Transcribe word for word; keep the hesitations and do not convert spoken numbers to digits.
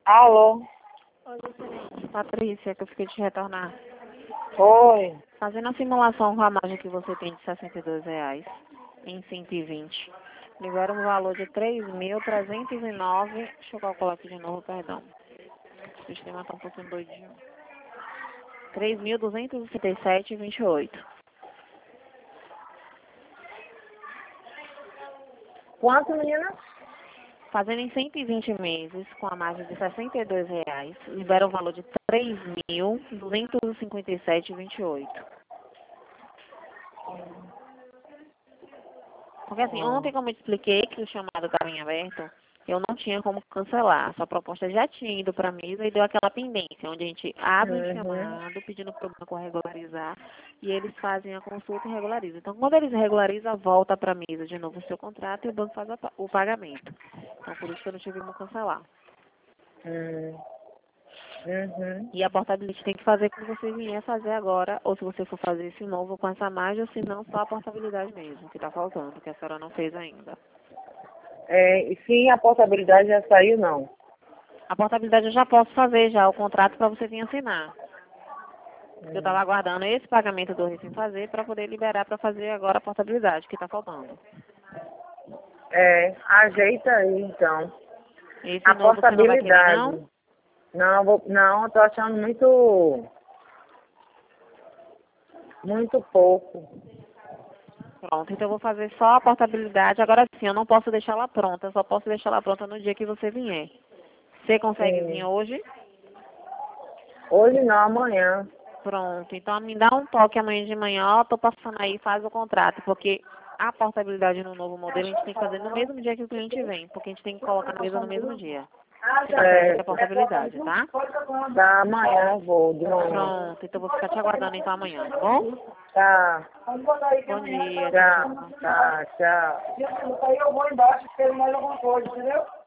Alô? Oi, excelente. Patrícia, que eu fiquei de te retornar. Oi. Fazendo a simulação com a margem que você tem de sessenta e dois reais em cento e vinte. Libera um valor de três mil trezentos e nove. Deixa eu calcular aqui de novo, perdão. O sistema está um pouquinho doidinho. três mil duzentos e sessenta e sete vírgula vinte e oito. Quanto, menina? Fazendo em cento e vinte meses, com a margem de sessenta e dois reais, libera o valor de três mil duzentos e cinquenta e sete vírgula vinte e oito. Porque assim, ontem, como eu te expliquei que o chamado estava em aberto, eu não tinha como cancelar. Sua proposta já tinha ido para a mesa e deu aquela pendência, onde a gente abre o Uhum. chamado pedindo para o banco regularizar e eles fazem a consulta e regularizam. Então, quando eles regularizam, volta para a mesa de novo o seu contrato e o banco faz a pa- o pagamento. Então, por isso que eu não tive como cancelar. Uhum. Uhum. E a portabilidade tem que fazer quando você vier fazer agora, ou se você for fazer esse novo com essa margem, ou se não, só a portabilidade mesmo, que está faltando, que a senhora não fez ainda. É, e sim, a portabilidade já saiu, não. A portabilidade eu já posso fazer já, o contrato para você vir assinar. Eu estava aguardando esse pagamento do recém fazer para poder liberar para fazer agora a portabilidade, que está faltando. É, ajeita aí, então. Esse A novo você não vai querer, portabilidade. não? Não, eu vou, não, eu tô achando muito, muito pouco. Pronto, então eu vou fazer só a portabilidade. Agora sim, eu não posso deixar ela pronta, eu só posso deixar ela pronta no dia que você vier. Você consegue vir Sim. hoje? Hoje não, amanhã. Pronto, então me dá um toque amanhã de manhã, ó, tô passando aí, faz o contrato, porque a portabilidade no novo modelo a gente tem que fazer no mesmo dia que o cliente vem, porque a gente tem que colocar na mesa no mesmo dia. Você consegue fazer a É, portabilidade, tá? tá, amanhã eu vou, de manhã. Pronto, então eu vou ficar te aguardando então amanhã, tá bom? Tá, Bom dia, tchau, tchau, tchau. tá, tchau. Aí eu vou embaixo, espero mais alguma coisa, entendeu?